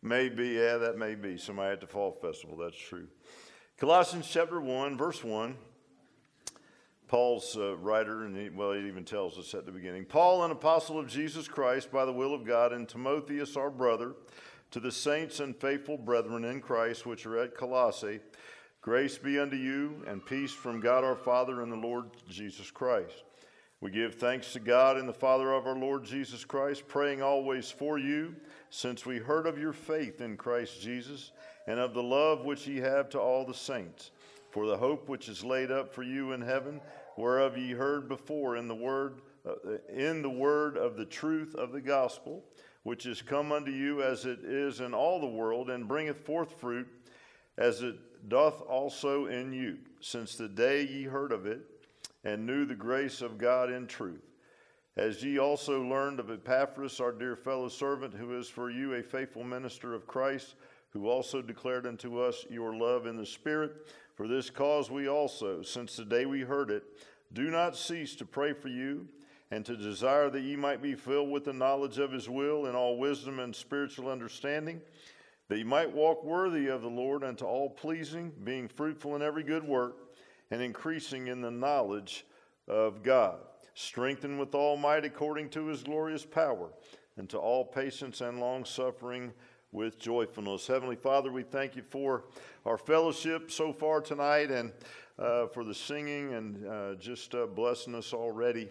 Maybe, yeah, that may be. Somebody at the Fall Festival, that's true. Colossians chapter 1, verse 1. Paul's writer, and he even tells us at the beginning. Paul, an apostle of Jesus Christ by the will of God, and Timotheus, our brother, to the saints and faithful brethren in Christ which are at Colossae, grace be unto you, and peace from God our Father and the Lord Jesus Christ. We give thanks to God and the Father of our Lord Jesus Christ, praying always for you, since we heard of your faith in Christ Jesus, and of the love which ye have to all the saints, for the hope which is laid up for you in heaven, whereof ye heard before in the word of the truth of the gospel, which is come unto you as it is in all the world, and bringeth forth fruit, as it doth also in you, since the day ye heard of it, and knew the grace of God in truth. As ye also learned of Epaphras, our dear fellow servant, who is for you a faithful minister of Christ, who also declared unto us your love in the Spirit. For this cause we also, since the day we heard it, do not cease to pray for you, and to desire that ye might be filled with the knowledge of his will in all wisdom and spiritual understanding, that ye might walk worthy of the Lord unto all pleasing, being fruitful in every good work, and increasing in the knowledge of God, strengthened with all might according to his glorious power, unto all patience and long-suffering with joyfulness. Heavenly Father, we thank you for our fellowship so far tonight, and for the singing, and just blessing us already.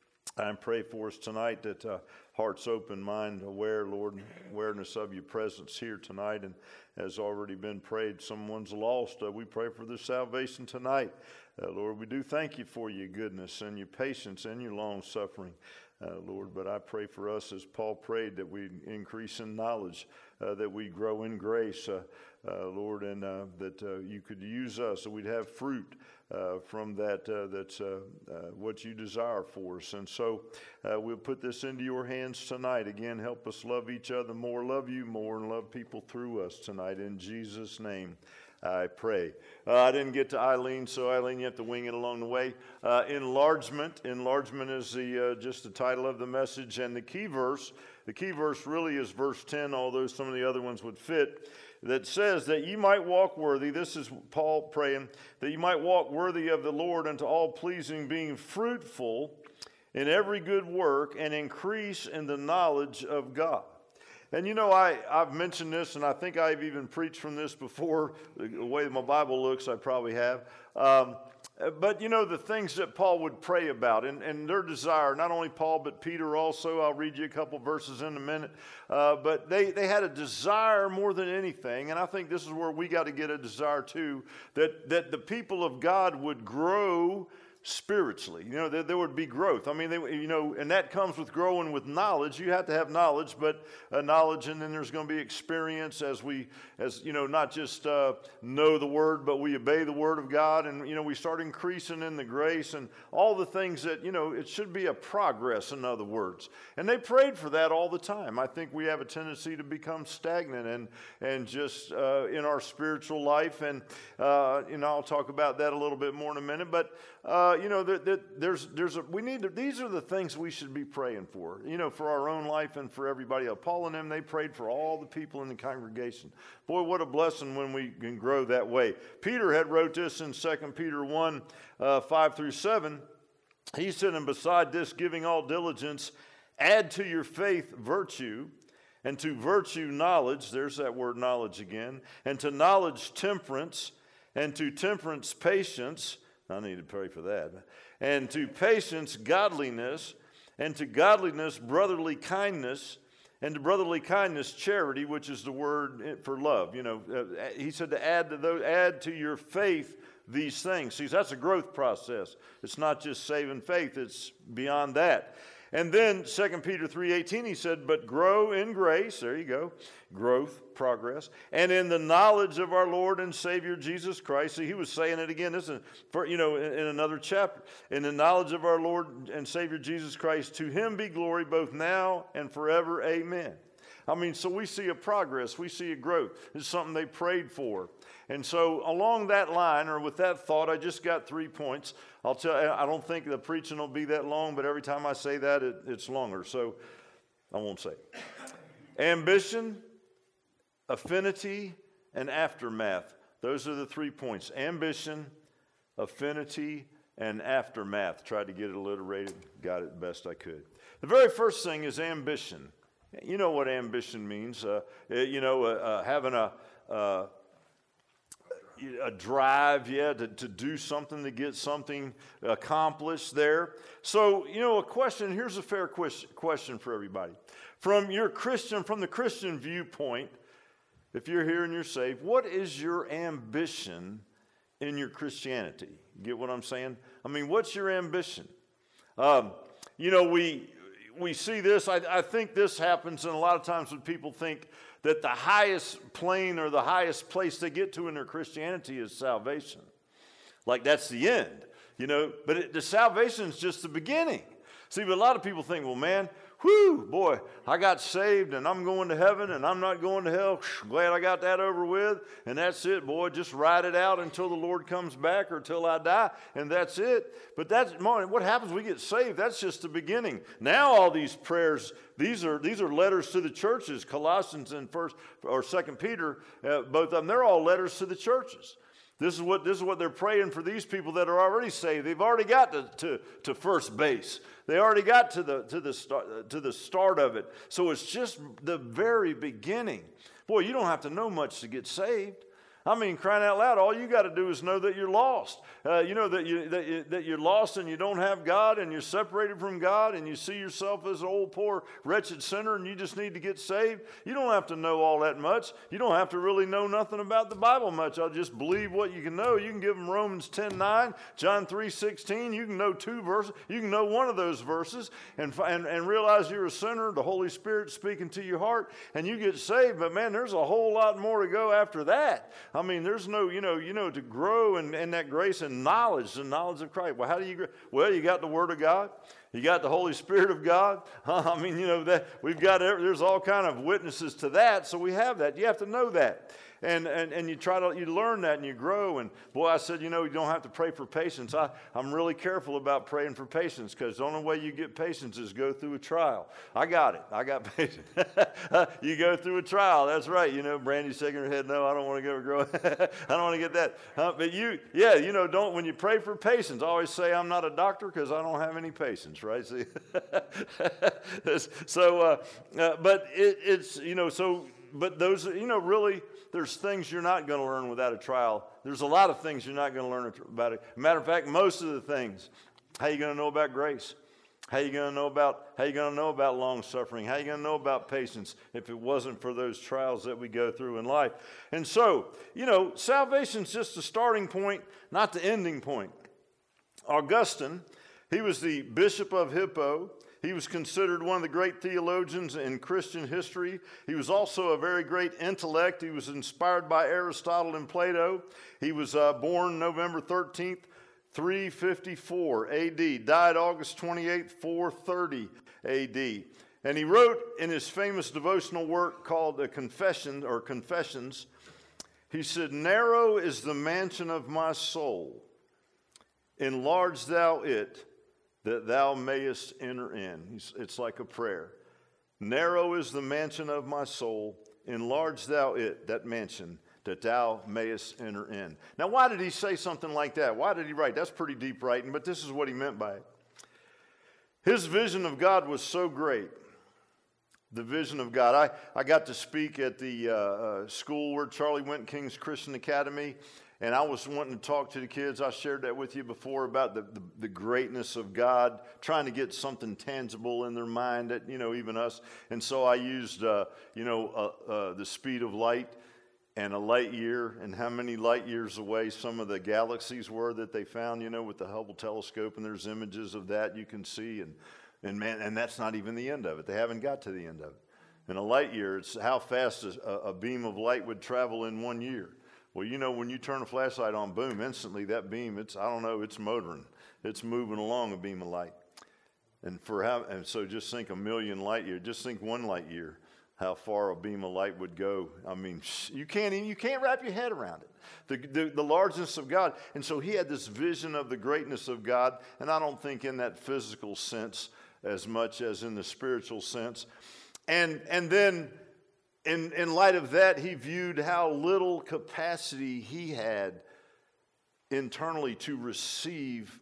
I pray for us tonight that hearts open, mind aware, Lord, awareness of your presence here tonight. And as already been prayed, someone's lost. We pray for their salvation tonight. Lord, we do thank you for your goodness and your patience and your long suffering, Lord. But I pray for us, as Paul prayed, that we increase in knowledge, that we grow in grace, Lord, and that you could use us, so we'd have fruit from that. That's what you desire for us. And so we'll put this into your hands tonight. Again, help us love each other more, love you more, and love people through us tonight. In Jesus' name, I pray. I didn't get to Eileen, so Eileen, you have to wing it along the way. Enlargement. Enlargement is just the title of the message, and the key verse really is verse 10, although some of the other ones would fit, that says that you might walk worthy. This is Paul praying, that you might walk worthy of the Lord unto all pleasing, being fruitful in every good work, and increase in the knowledge of God. And you know, I've mentioned this, and I think I've even preached from this before. The way that my Bible looks, I probably have. But you know, the things that Paul would pray about, and their desire, not only Paul, but Peter also. I'll read you a couple verses in a minute. But they had a desire more than anything, and I think this is where we got to get a desire too, that the people of God would grow spiritually. You know, there would be growth. I mean, and that comes with growing with knowledge. You have to have knowledge, but knowledge, and then there's going to be experience as not just know the word, but we obey the word of God, and we start increasing in the grace and all the things that it should be a progress. In other words, and they prayed for that all the time. I think we have a tendency to become stagnant and just in our spiritual life, and I'll talk about that a little bit more in a minute, but. These are the things we should be praying for, for our own life and for everybody else. Paul and them, they prayed for all the people in the congregation. Boy, what a blessing when we can grow that way. Peter had wrote this in 2 Peter 1, 5 through 7. He said, and beside this, giving all diligence, add to your faith virtue, and to virtue knowledge, there's that word knowledge again, and to knowledge temperance, and to temperance patience. I need to pray for that. And to patience, godliness, and to godliness, brotherly kindness, and to brotherly kindness, charity, which is the word for love. He said to add to your faith these things. See, that's a growth process. It's not just saving faith, it's beyond that. And then 2 Peter 3:18, he said, but grow in grace, there you go, growth, progress, and in the knowledge of our Lord and Savior Jesus Christ. See, he was saying it again, this is in another chapter. In the knowledge of our Lord and Savior Jesus Christ, to him be glory both now and forever, amen. I mean, so we see a progress, we see a growth. It's something they prayed for. And so along that line, or with that thought, I just got 3 points. I'll tell you, I don't think the preaching will be that long, but every time I say that, it's longer. So I won't say it. Ambition, affinity, and aftermath. Those are the 3 points. Ambition, affinity, and aftermath. Tried to get it alliterated. Got it best I could. The very first thing is ambition. You know what ambition means. Having a drive, to do something, to get something accomplished there. So, a question, here's a fair question for everybody. From the Christian viewpoint, if you're here and you're saved, what is your ambition in your Christianity? Get what I'm saying? I mean, what's your ambition? We see this. I think this happens, and a lot of times when people think that the highest plane or the highest place they get to in their Christianity is salvation. Like that's the end, But the salvation is just the beginning. See, but a lot of people think, well, man, boy, I got saved and I'm going to heaven and I'm not going to hell. Glad I got that over with. And that's it, boy. Just ride it out until the Lord comes back or till I die. And that's it. But what happens when we get saved? That's just the beginning. Now all these prayers, these are letters to the churches. Colossians and 1st or 2nd Peter, both of them, they're all letters to the churches. This is what they're praying for these people that are already saved. They've already got to first base. They already got to the start of it. So it's just the very beginning. Boy, you don't have to know much to get saved. I mean, crying out loud, all you got to do is know that you're lost. That you're lost and you don't have God and you're separated from God and you see yourself as an old, poor, wretched sinner and you just need to get saved. You don't have to know all that much. You don't have to really know nothing about the Bible much. I'll just believe what you can know. You can give them Romans 10:9, John 3:16. You can know 2 verses. You can know one of those verses and realize you're a sinner, the Holy Spirit speaking to your heart, and you get saved. But man, there's a whole lot more to go after that. I mean, there's no, to grow in that grace and knowledge, the knowledge of Christ. Well, how do you grow? Well, you got the Word of God. You got the Holy Spirit of God. I mean, that we've got, there's all kind of witnesses to that, so we have that. You have to know that. And you learn that and you grow. And boy, I said, you don't have to pray for patience. I'm really careful about praying for patience because the only way you get patience is go through a trial. I got it. I got patience. You go through a trial. That's right. Brandy's shaking her head. No, I don't want to go grow. I don't want to get that. But when you pray for patience, I always say I'm not a doctor because I don't have any patience, right? See? But those, really, there's things you're not going to learn without a trial. There's a lot of things you're not going to learn about it. Matter of fact, most of the things, how are you going to know about grace? How are you going to know about long suffering? How are you going to know about patience if it wasn't for those trials that we go through in life? And so, salvation's just the starting point, not the ending point. Augustine, he was the Bishop of Hippo. He was considered one of the great theologians in Christian history. He was also a very great intellect. He was inspired by Aristotle and Plato. He was born November 13th, 354 A.D., died August 28th, 430 A.D. And he wrote in his famous devotional work called the Confessions, he said, "Narrow is the mansion of my soul. Enlarge thou it, that thou mayest enter in." It's like a prayer. "Narrow is the mansion of my soul. Enlarge thou it, that mansion, that thou mayest enter in." Now, why did he say something like that? Why did he write? That's pretty deep writing, but this is what he meant by it. His vision of God was so great. The vision of God. I got to speak at the school where Charlie went, King's Christian Academy. And I was wanting to talk to the kids. I shared that with you before about the greatness of God, trying to get something tangible in their mind that, even us. And so I used, the speed of light and a light year and how many light years away some of the galaxies were that they found, with the Hubble telescope. And there's images of that you can see. And that's not even the end of it. They haven't got to the end of it. In a light year, it's how fast a beam of light would travel in 1 year. Well, when you turn a flashlight on, boom, instantly that beam, it's motoring. It's moving along a beam of light. And so just think a million light years, just think 1 light year, how far a beam of light would go. I mean, you can't wrap your head around it. The largeness of God. And so he had this vision of the greatness of God, and I don't think in that physical sense as much as in the spiritual sense. And then in light of that, he viewed how little capacity he had internally to receive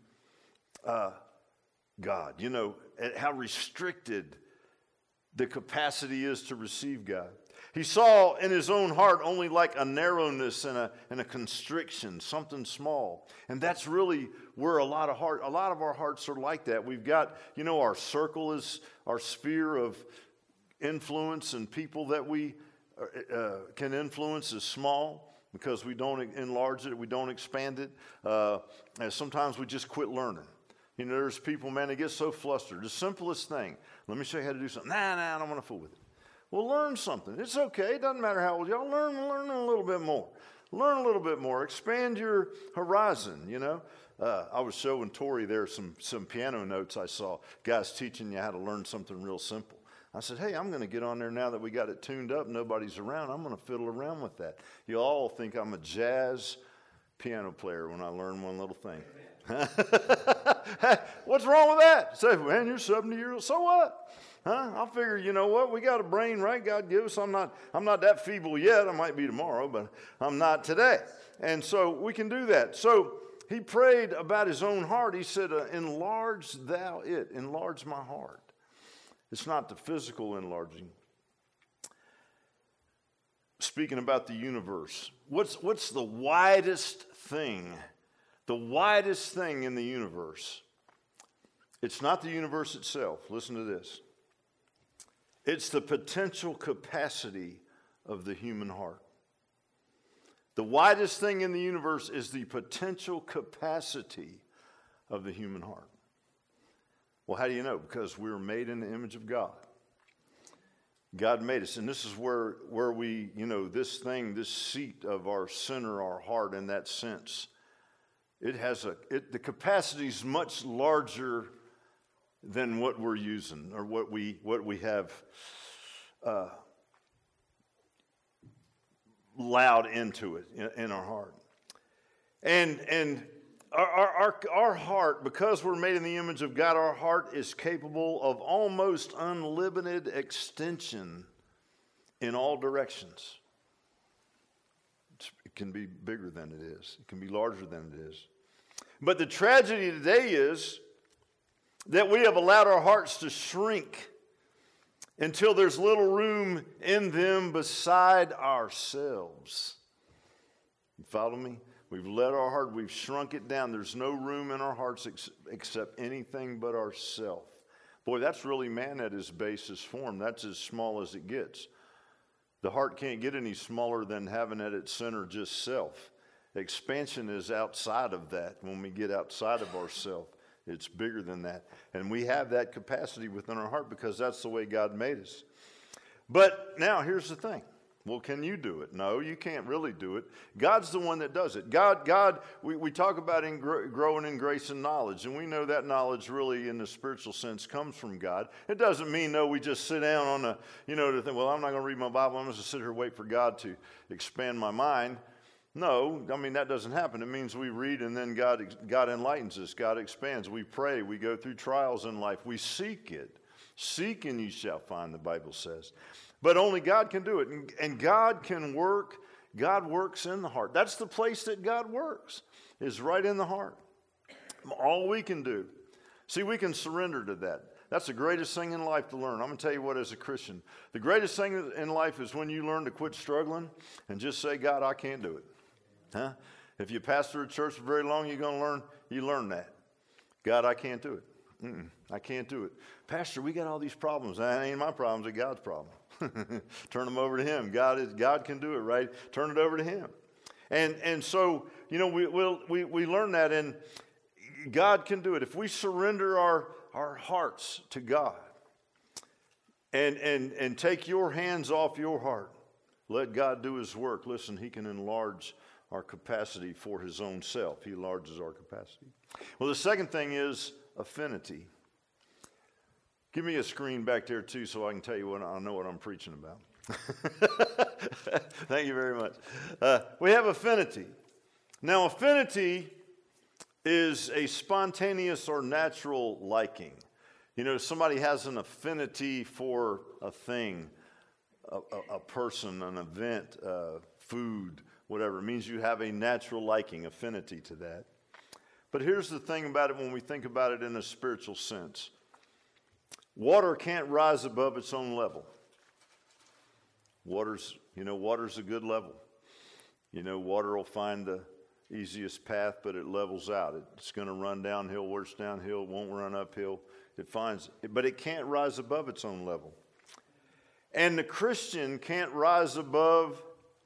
God. You know, how restricted the capacity is to receive God. He saw in his own heart only like a narrowness and a constriction, something small. And that's really where a lot of our hearts are like that. We've got, you know, our circle is our sphere of influence, and people that we can influence is small because we don't enlarge it, we don't expand it. And sometimes we just quit learning. You know, there's people, man, they get so flustered. The simplest thing, let me show you how to do something. Nah, I don't want to fool with it. Well, learn something. It's okay. It doesn't matter how old you are. Learn a little bit more. Learn a little bit more. Expand your horizon, you know. I was showing Tori there some piano notes I saw. Guys teaching you how to learn something real simple. I said, hey, I'm going to get on there now that we got it tuned up. Nobody's around. I'm going to fiddle around with that. You all think I'm a jazz piano player when I learn one little thing. What's wrong with that? Say, man, you're 70 years old. So what? I figure, you know what? We got a brain, right? God gave us. I'm not that feeble yet. I might be tomorrow, but I'm not today. And so we can do that. So he prayed about his own heart. He said, enlarge thou it. Enlarge my heart. It's not the physical enlarging. Speaking about the universe, what's the widest thing? The widest thing in the universe. It's not the universe itself. Listen to this. It's the potential capacity of the human heart. The widest thing in the universe is the potential capacity of the human heart. Well, how do you know? Because we were made in the image of God. God made us, and this is where we, you know, this seat of our center, our heart, in that sense, the capacity is much larger than what we're using or what we have allowed into it in our heart. And our heart, because we're made in the image of God, our heart is capable of almost unlimited extension in all directions. It can be bigger than it is. It can be larger than it is. But the tragedy today is that we have allowed our hearts to shrink until there's little room in them beside ourselves. You follow me? We've let our heart, we've shrunk it down. There's no room in our hearts except anything but ourself. Boy, that's really man at his basest form. That's as small as it gets. The heart can't get any smaller than having at its center just self. Expansion is outside of that. When we get outside of ourself, it's bigger than that. And we have that capacity within our heart because that's the way God made us. But now here's the thing. Well, can you do it? No, you can't really do it. God's the one that does it. God, we talk about growing in grace and knowledge, and we know that knowledge really in the spiritual sense comes from God. It doesn't mean, no, we just sit down on to think, well, I'm not going to read my Bible. I'm just sit here and wait for God to expand my mind. No, I mean, that doesn't happen. It means we read and then God enlightens us. God expands. We pray. We go through trials in life. We seek it. Seek and you shall find, the Bible says. But only God can do it. And God can work. God works in the heart. That's the place that God works, is right in the heart. All we can do. See, we can surrender to that. That's the greatest thing in life to learn. I'm going to tell you what, as a Christian, the greatest thing in life is when you learn to quit struggling and just say, God, I can't do it. Huh? If you pastor a church for very long, you learn that. God, I can't do it. I can't do it. Pastor, we got all these problems. That ain't my problems, it's God's problem. Turn them over to Him. God can do it, right? Turn it over to Him. And so, we learn that, and God can do it. If we surrender our hearts to God and take your hands off your heart, let God do His work. Listen, He can enlarge our capacity for His own self. He enlarges our capacity. Well, the second thing is affinity. Give me a screen back there too so I can tell you what I know what I'm preaching about. Thank you very much. We have affinity. Now, affinity is a spontaneous or natural liking. Somebody has an affinity for a thing. a person, an event, food, whatever. It means you have a natural liking, affinity to that. But here's the thing about it when we think about it in a spiritual sense. Water can't rise above its own level. Water's a good level. Water will find the easiest path, but it levels out. It's going to run downhill where it's downhill. It won't run uphill. But it can't rise above its own level. And the Christian can't rise above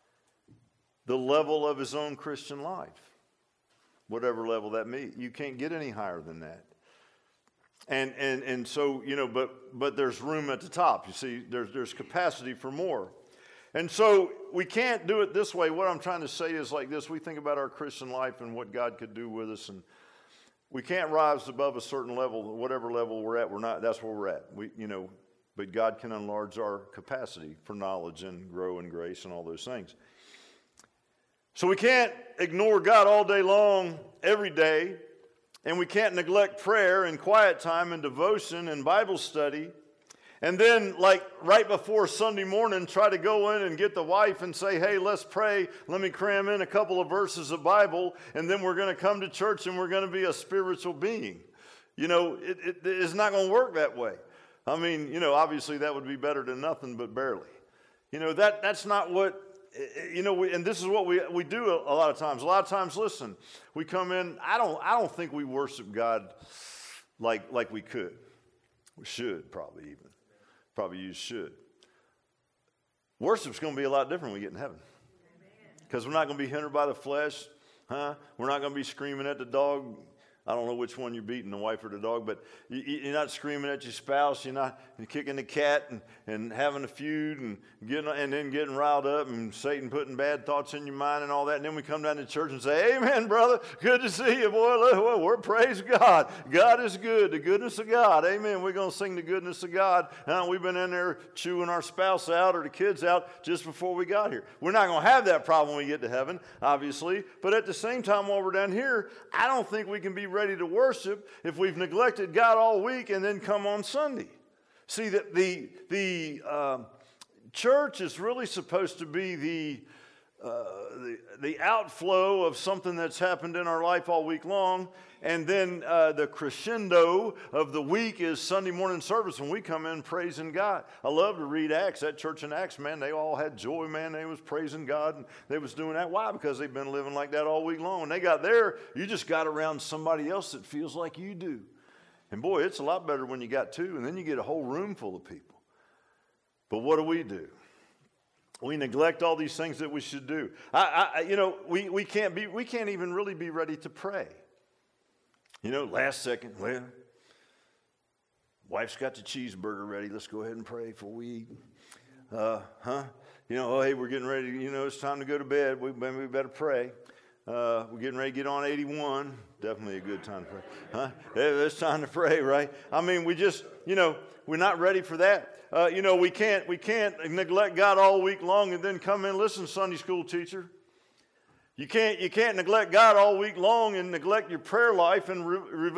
the level of his own Christian life, whatever level that may. You can't get any higher than that. And so, but there's room at the top. You see, there's capacity for more. And so we can't do it this way. What I'm trying to say is like this. We think about our Christian life and what God could do with us, and we can't rise above a certain level. Whatever level we're at, that's where we're at. But God can enlarge our capacity for knowledge and grow in grace and all those things. So we can't ignore God all day long, every day, and we can't neglect prayer and quiet time and devotion and Bible study. And then, like right before Sunday morning, try to go in and get the wife and say, hey, let's pray. Let me cram in a couple of verses of Bible, and then we're going to come to church and we're going to be a spiritual being. It's not going to work that way. I mean, obviously that would be better than nothing, but barely. That's not what, and this is what we do a lot of times. A lot of times, listen, we come in, I don't think we worship God like we could. We should probably even. Probably you should. Worship's going to be a lot different when we get in heaven. Because we're not going to be hindered by the flesh. We're not going to be screaming at the dog. I don't know which one you're beating, the wife or the dog, but you're not screaming at your spouse. You're kicking the cat and having a feud and then getting riled up and Satan putting bad thoughts in your mind and all that. And then we come down to church and say, amen, brother. Good to see you, boy. We're praise God. God is good. The goodness of God. Amen. We're going to sing the goodness of God. We've been in there chewing our spouse out or the kids out just before we got here. We're not going to have that problem when we get to heaven, obviously. But at the same time, while we're down here, I don't think we can be ready to worship if we've neglected God all week and then come on Sunday. See, the church is really supposed to be the outflow of something that's happened in our life all week long, and then the crescendo of the week is Sunday morning service when we come in praising God. I love to read Acts. That church in Acts, man, they all had joy, man. They was praising God, and they was doing that. Why? Because they've been living like that all week long. When they got there, you just got around somebody else that feels like you do. And boy, it's a lot better when you got two, and then you get a whole room full of people. But what do? We neglect all these things that we should do. We can't even really be ready to pray. Last second, well, wife's got the cheeseburger ready. Let's go ahead and pray before we eat. Hey, we're getting ready. It's time to go to bed. We better pray. We're getting ready to get on 81. Definitely a good time to pray. It's time to pray, right? I mean, we just, we're not ready for that. We can't neglect God all week long and then come in. Listen, Sunday school teacher. You can't neglect God all week long and neglect your prayer life and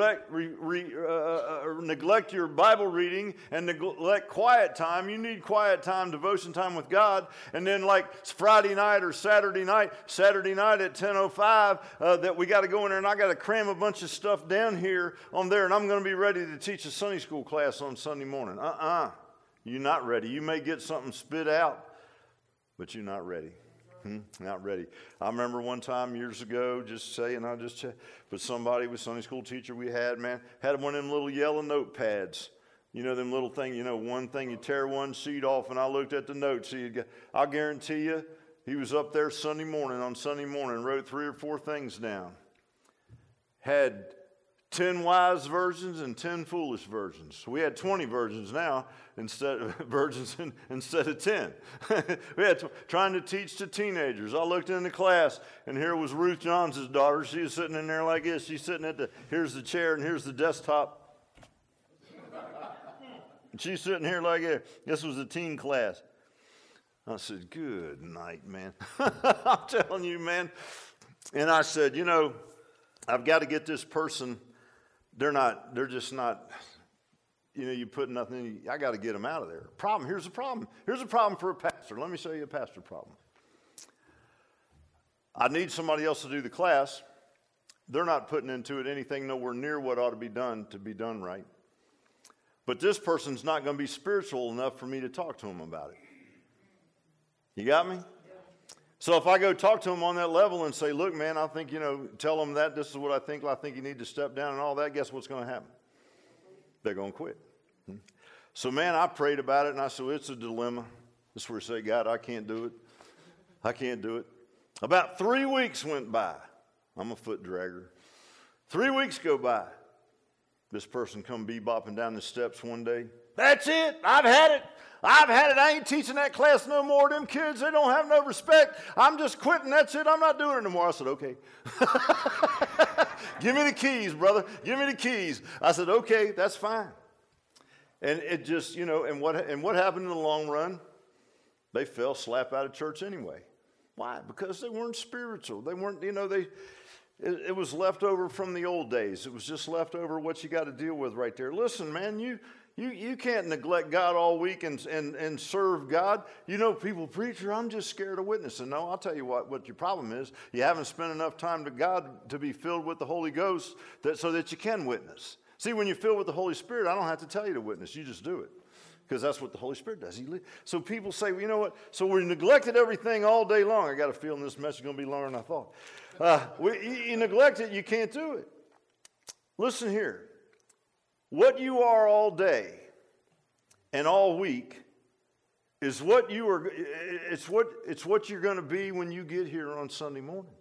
neglect your Bible reading and neglect quiet time. You need quiet time, devotion time with God. And then like Friday night or Saturday night at 10:05, that we got to go in there and I got to cram a bunch of stuff down here on there, and I'm going to be ready to teach a Sunday school class on Sunday morning. You're not ready. You may get something spit out, but you're not ready. Not ready. I remember one time years ago, but somebody with Sunday school teacher we had one of them little yellow notepads. Them little thing, one thing, you tear one sheet off, and I looked at the notes. I'll guarantee you, he was up there Sunday morning, wrote 3 or 4 things down. Had 10 wise versions and 10 foolish versions. So we had 20 versions now instead of 10. We had trying to teach to teenagers. I looked in the class, and here was Ruth Johns' daughter. She was sitting in there like this. She's sitting here's the chair, and here's the desktop. And she's sitting here like this. This was a teen class. I said, good night, man. I'm telling you, man. And I said, I've got to get this person. They're just not you put nothing in, I got to get them out of there. Here's the problem. Here's a problem for a pastor. Let me show you a pastor problem. I need somebody else to do the class. They're not putting into it anything nowhere near what ought to be done right. But this person's not going to be spiritual enough for me to talk to them about it. You got me? So if I go talk to them on that level and say, look, man, I think, tell them that this is what I think you need to step down and all that, guess what's going to happen? They're going to quit. So, man, I prayed about it, and I said, well, it's a dilemma. This is where I say, God, I can't do it. I can't do it. About 3 weeks went by. I'm a foot dragger. 3 weeks go by. This person come bebopping down the steps one day. That's it. I've had it. I ain't teaching that class no more. Them kids, they don't have no respect. I'm just quitting. That's it. I'm not doing it anymore. I said, okay. Give me the keys, brother. Give me the keys. I said, okay, that's fine. And it just, and what happened in the long run? They fell slap out of church anyway. Why? Because they weren't spiritual. They weren't, it was left over from the old days. It was just left over what you got to deal with right there. Listen, man, you can't neglect God all week and serve God. People, preacher, I'm just scared of witnessing. No, I'll tell you what your problem is. You haven't spent enough time to God to be filled with the Holy Ghost so that you can witness. See, when you're filled with the Holy Spirit, I don't have to tell you to witness. You just do it. Because that's what the Holy Spirit does. So people say, well, you know what? So we neglected everything all day long. I got a feeling this message is going to be longer than I thought. You neglect it, you can't do it. Listen here. What you are all day and all week is what you are. It's what you're going to be when you get here on Sunday morning.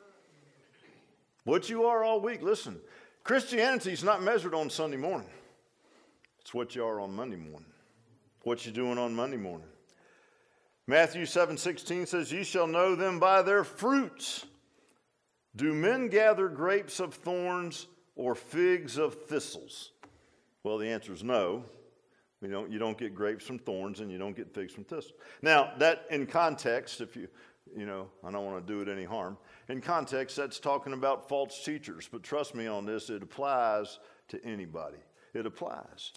What you are all week. Listen, Christianity is not measured on Sunday morning. It's what you are on Monday morning. What you doing on Monday morning. Matthew 7:16 says, "Ye shall know them by their fruits. Do men gather grapes of thorns or figs of thistles?" Well, the answer is no. You don't get grapes from thorns and you don't get figs from thistles. Now, that in context, if I don't want to do it any harm. In context, that's talking about false teachers. But trust me on this, it applies to anybody. It applies.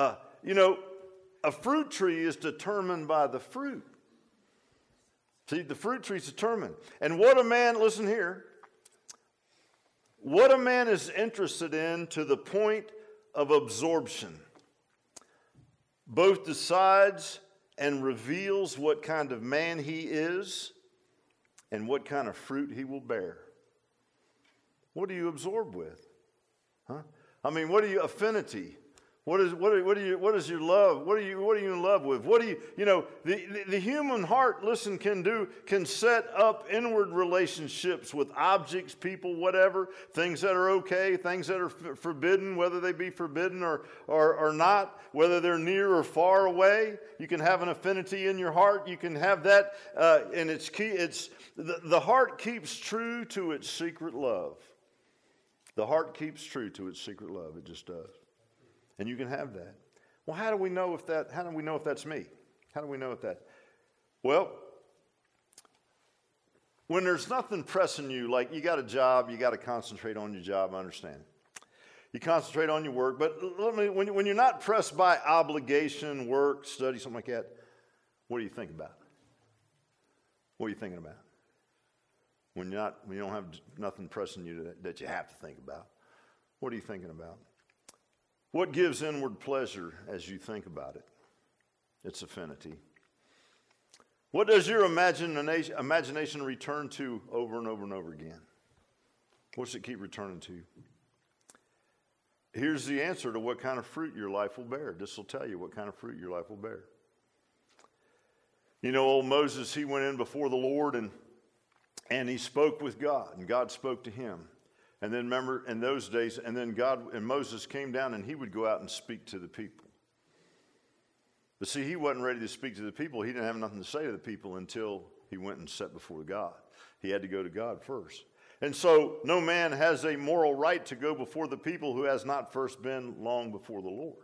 A fruit tree is determined by the fruit. See, the fruit tree is determined. And listen here, what a man is interested in to the point of absorption both decides and reveals what kind of man he is and what kind of fruit he will bear. What do you absorb with? Huh? What are you affinity? What is your love? What are you in love with? The human heart, listen, can set up inward relationships with objects, people, whatever, things that are okay, things that are forbidden, whether they be forbidden or not, whether they're near or far away. You can have an affinity in your heart. You can have that, and it's key. The heart keeps true to its secret love. The heart keeps true to its secret love. It just does. And you can have that. Well, how do we know if that's me? How do we know if that? Well, when there's nothing pressing you, like you got a job, you got to concentrate on your job, I understand. You concentrate on your work, but when you're not pressed by obligation, work, study, something like that, what do you think about? What are you thinking about? When you don't have nothing pressing you that you have to think about, what are you thinking about? What gives inward pleasure as you think about it? It's affinity. What does your imagination return to over and over and over again? What's it keep returning to? Here's the answer to what kind of fruit your life will bear. This will tell you what kind of fruit your life will bear. Old Moses, he went in before the Lord and he spoke with God, and God spoke to him. And then remember, in those days, and then God and Moses came down and he would go out and speak to the people. But see, he wasn't ready to speak to the people. He didn't have nothing to say to the people until he went and sat before God. He had to go to God first. And so no man has a moral right to go before the people who has not first been long before the Lord.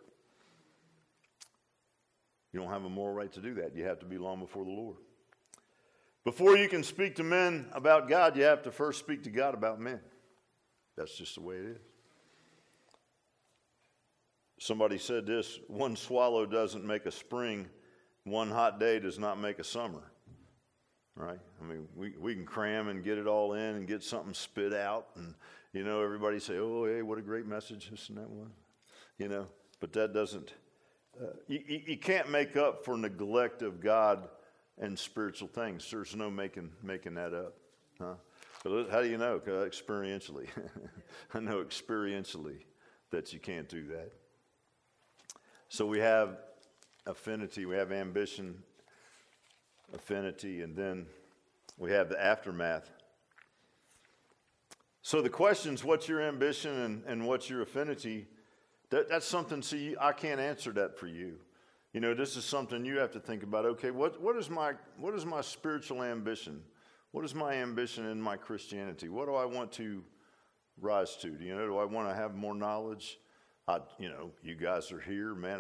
You don't have a moral right to do that. You have to be long before the Lord. Before you can speak to men about God, you have to first speak to God about men. That's just the way it is. Somebody said this, one swallow doesn't make a spring, one hot day does not make a summer. Right? I mean, we can cram and get it all in and get something spit out. And, you know, everybody say, oh, hey, what a great message this and that was. You know, but that doesn't, you can't make up for neglect of God and spiritual things. There's no making that up. Huh? But how do you know? 'Cause experientially. I know experientially that you can't do that. So we have affinity, we have ambition, affinity, and then we have the aftermath. So the questions, what's your ambition and what's your affinity, that's something, see, I can't answer that for you. You know, this is something you have to think about. Okay, what is my spiritual ambition? What is my ambition in my Christianity? What do I want to rise to? You know, do I want to have more knowledge? You know, you guys are here, man.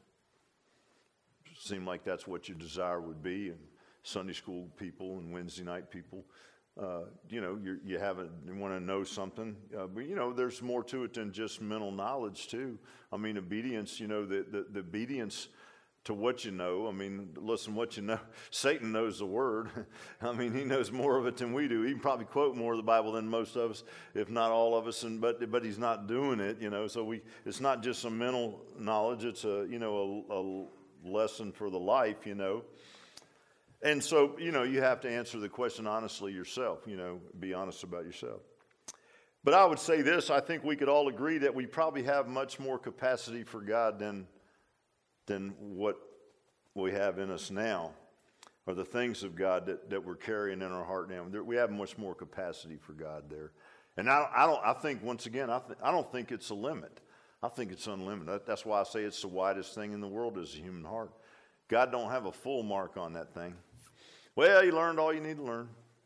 Seem like that's what your desire would be, and Sunday school people and Wednesday night people. You know, you want to know something, but you know, there's more to it than just mental knowledge too. I mean, obedience. You know, the obedience to what you know. I mean, listen, what you know. Satan knows the word. I mean, he knows more of it than we do. He can probably quote more of the Bible than most of us, if not all of us. But he's not doing it. You know, so it's not just some mental knowledge. It's a lesson for the life. You know. And so, you know, you have to answer the question honestly yourself, you know, be honest about yourself. But I would say this, I think we could all agree that we probably have much more capacity for God than what we have in us now, or the things of God that we're carrying in our heart now. We have much more capacity for God there. And I think, once again, I don't think it's a limit. I think it's unlimited. That's why I say it's the widest thing in the world is the human heart. God don't have a full mark on that thing. Well, you learned all you need to learn.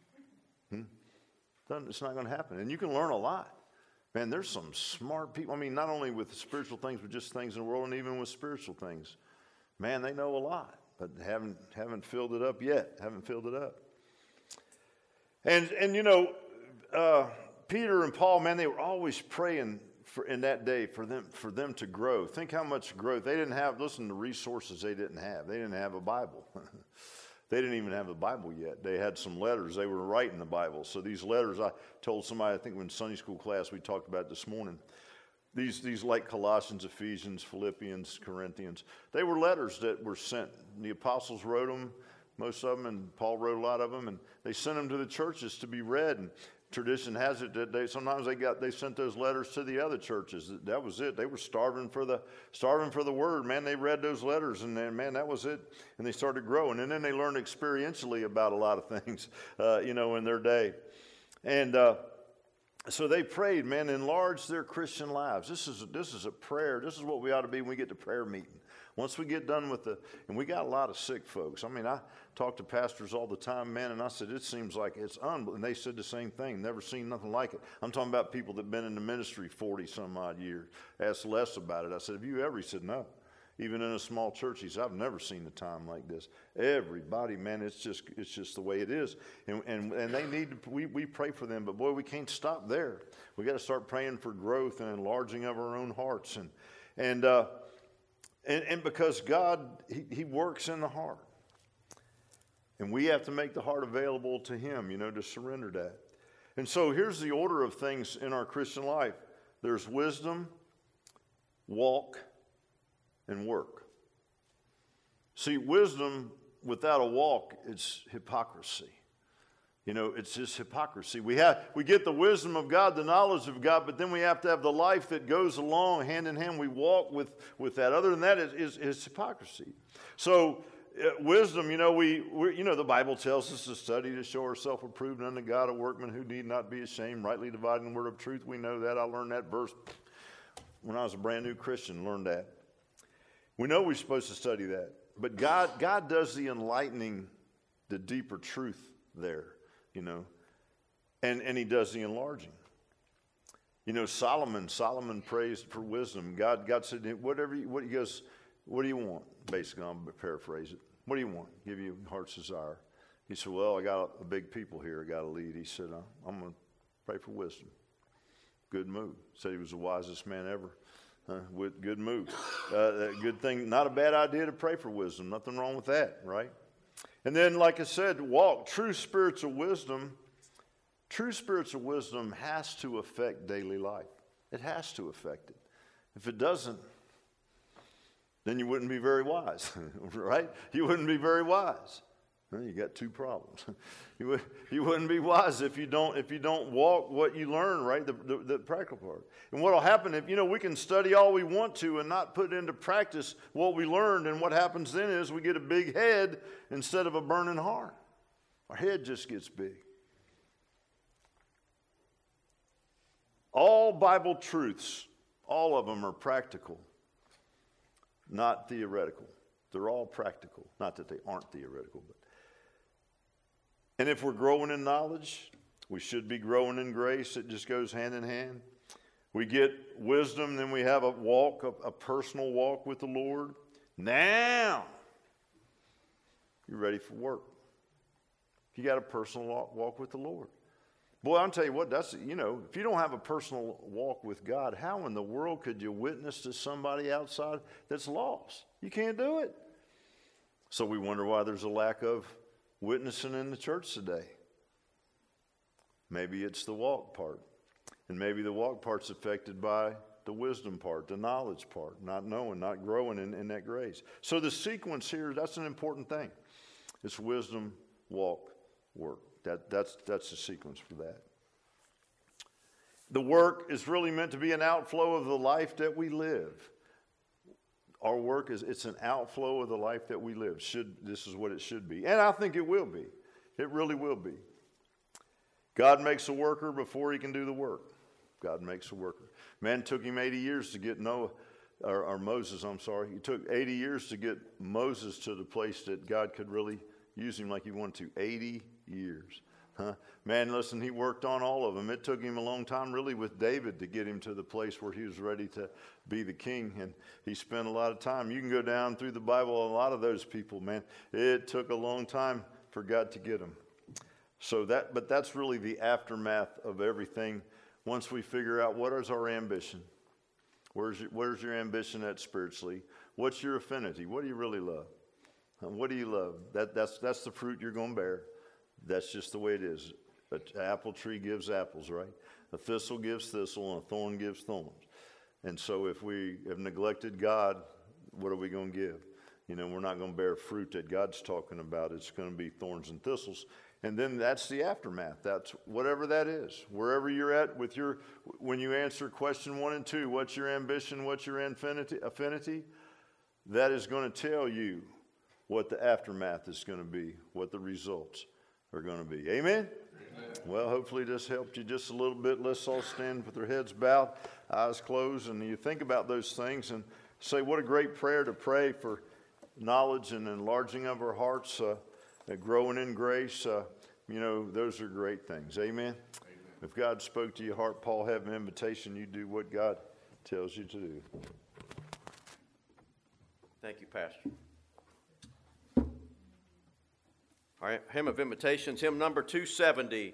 It's not going to happen. And you can learn a lot. Man, there's some smart people. I mean, not only with spiritual things, but just things in the world, and even with spiritual things. Man, they know a lot, but haven't filled it up yet. Haven't filled it up. And you know, Peter and Paul, man, they were always praying in that day for them to grow. Think how much growth. They didn't have, listen to resources they didn't have. They didn't have a Bible. They didn't even have the Bible yet. They had some letters. They were writing the Bible. So these letters, I told somebody, I think in Sunday school class we talked about it this morning, these like Colossians, Ephesians, Philippians, Corinthians, they were letters that were sent. The apostles wrote them, most of them, and Paul wrote a lot of them, and they sent them to the churches to be read. And tradition has it that they sent those letters to the other churches. That was it. They were starving for the word. Man, they read those letters, and then, man, that was it. And they started growing, and then they learned experientially about a lot of things, you know, in their day. And so they prayed, man, enlarge their Christian lives. This is a prayer. This is what we ought to be when we get to prayer meeting. Once we get done with and we got a lot of sick folks. I mean, I talk to pastors all the time, man, and I said, it seems like it's unbelievable. And they said the same thing, never seen nothing like it. I'm talking about people that have been in the ministry 40 some odd years. Asked Les about it. I said, have you ever? He said, no. Even in a small church, he said, I've never seen a time like this. Everybody, man, it's just the way it is. And they need to, we pray for them, but boy, we can't stop there. We got to start praying for growth and enlarging of our own hearts. And because God, he works in the heart. And we have to make the heart available to him, you know, to surrender that. And so here's the order of things in our Christian life. There's wisdom, walk, and work. See, wisdom without a walk, it's hypocrisy. You know, it's just hypocrisy. We get the wisdom of God, the knowledge of God, but then we have to have the life that goes along hand in hand. We walk with that. Other than that, is hypocrisy. So wisdom, you know, we the Bible tells us to study to show ourselves approved unto God, a workman who need not be ashamed, rightly dividing the word of truth. We know that. I learned that verse when I was a brand new Christian. Learned that. We know we're supposed to study that, but God does the enlightening, the deeper truth there. You know, and he does the enlarging. You know, Solomon prays for wisdom. God said, he goes, what do you want? Basically, I'm going to paraphrase it. What do you want? Give you heart's desire. He said, well, I got a big people here. I got to lead. He said, I'm going to pray for wisdom. Good move. Said he was the wisest man ever. With good move. Good thing, not a bad idea to pray for wisdom. Nothing wrong with that, right? And then, like I said, walk. True spiritual wisdom has to affect daily life. It has to affect it. If it doesn't, then you wouldn't be very wise, right? You wouldn't be very wise. Well, you got two problems. You wouldn't be wise if you don't walk what you learn, right? The practical part. And what will happen if we can study all we want to and not put into practice what we learned, and what happens then is we get a big head instead of a burning heart. Our head just gets big. All Bible truths, all of them are practical, not theoretical. They're all practical. Not that they aren't theoretical, but. And if we're growing in knowledge, we should be growing in grace. It just goes hand in hand. We get wisdom, then we have a walk, a personal walk with the Lord. Now, you're ready for work. You got a personal walk with the Lord. Boy, I'll tell you what, if you don't have a personal walk with God, how in the world could you witness to somebody outside that's lost? You can't do it. So we wonder why there's a lack of witnessing in the church today. Maybe it's the walk part. And maybe the walk part's affected by the wisdom part, the knowledge part, not knowing, not growing in that grace. So the sequence here, that's an important thing. It's wisdom, walk, work. That's the sequence for that. The work is really meant to be an outflow of the life that we live. Our work it's an outflow of the life that we live. This is what it should be. And I think it will be. It really will be. God makes a worker before he can do the work. God makes a worker. Man, it took him 80 years to get Moses, He took 80 years to get Moses to the place that God could really use him like he wanted to. 80 years. Man, listen, he worked on all of them. It took him a long time, really, with David to get him to the place where he was ready to be the king. And he spent a lot of time. You can go down through the Bible, a lot of those people, man. It took a long time for God to get them. But that's really the aftermath of everything. Once we figure out what is our ambition, where's your ambition at spiritually? What's your affinity? What do you really love? What do you love? That's the fruit you're going to bear. That's just the way it is. An apple tree gives apples, right? A thistle gives thistle, and a thorn gives thorns. And so if we have neglected God, what are we going to give? We're not going to bear fruit that God's talking about. It's going to be thorns and thistles. And then that's the aftermath. That's whatever that is. Wherever you're at when you answer question 1 and 2, what's your ambition, what's your affinity? That is going to tell you what the aftermath is going to be, what the results are going to be. Amen? Amen? Well, hopefully this helped you just a little bit. Let's all stand with our heads bowed, eyes closed, and you think about those things and say, what a great prayer to pray for knowledge and enlarging of our hearts, growing in grace. Those are great things. Amen? Amen? If God spoke to your heart, Paul, have an invitation. You do what God tells you to do. Thank you, Pastor. All right, hymn of invitations, hymn number 270.